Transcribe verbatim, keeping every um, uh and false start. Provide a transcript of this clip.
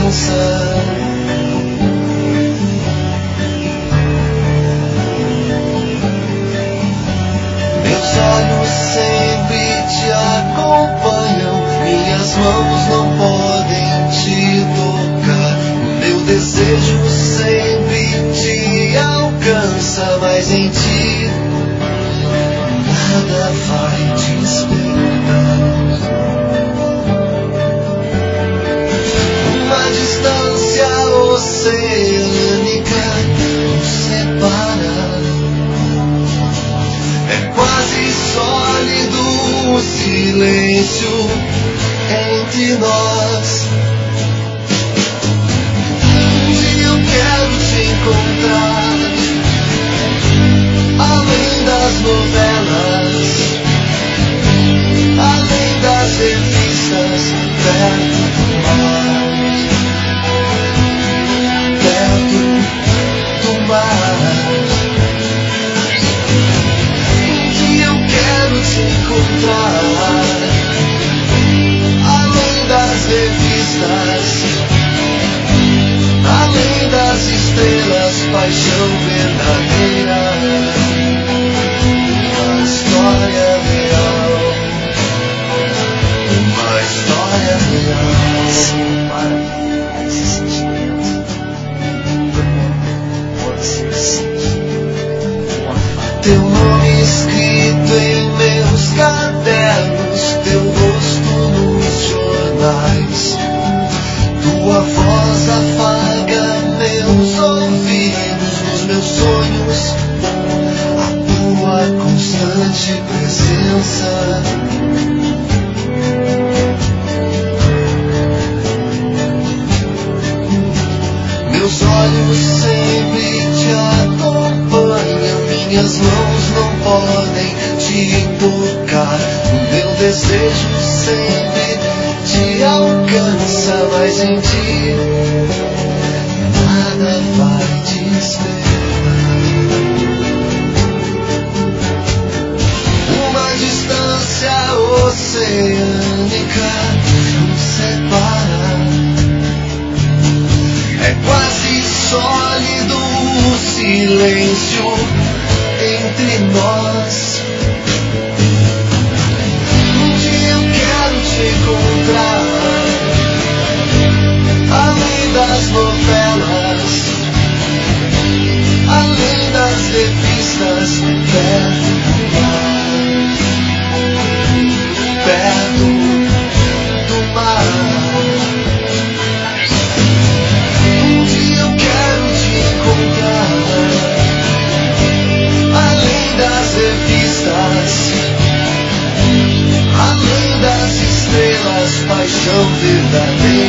esperança. Meus olhos sempre te acompanham, minhas mãos não podem te tocar. Meu desejo sempre te alcança, mas em ti nada vai te esperar. Uma distância oceânica nos separa. É quase sólido o silêncio entre nós. Um dia eu quero te encontrar, além das novelas, além das revistas, perto do mar, perto do mar. Um dia eu quero te encontrar, além das revistas, além das estrelas, paixão verdadeira, uma história real, uma história real. Para esse sentimento, todo mundo pode ser sentido uma faca. Teu nome escrito em meus cadernos, teu rosto nos jornais, tua voz afaga meus ouvidos, nos meus sonhos, a tua constante presença. Meus olhos sempre te acompanham, minhas mãos não podem te tocar. O meu desejo sempre te alcança, mas em ti nada vai te esperar. Uma distância oceânica nos separa. É quase sólido o silêncio entre nós. Um dia eu quero te encontrar, além das novelas, além das revistas, perto do mar, perto do mar. Um dia eu quero te encontrar, além das revistas, além das estrelas, paixão verdadeira.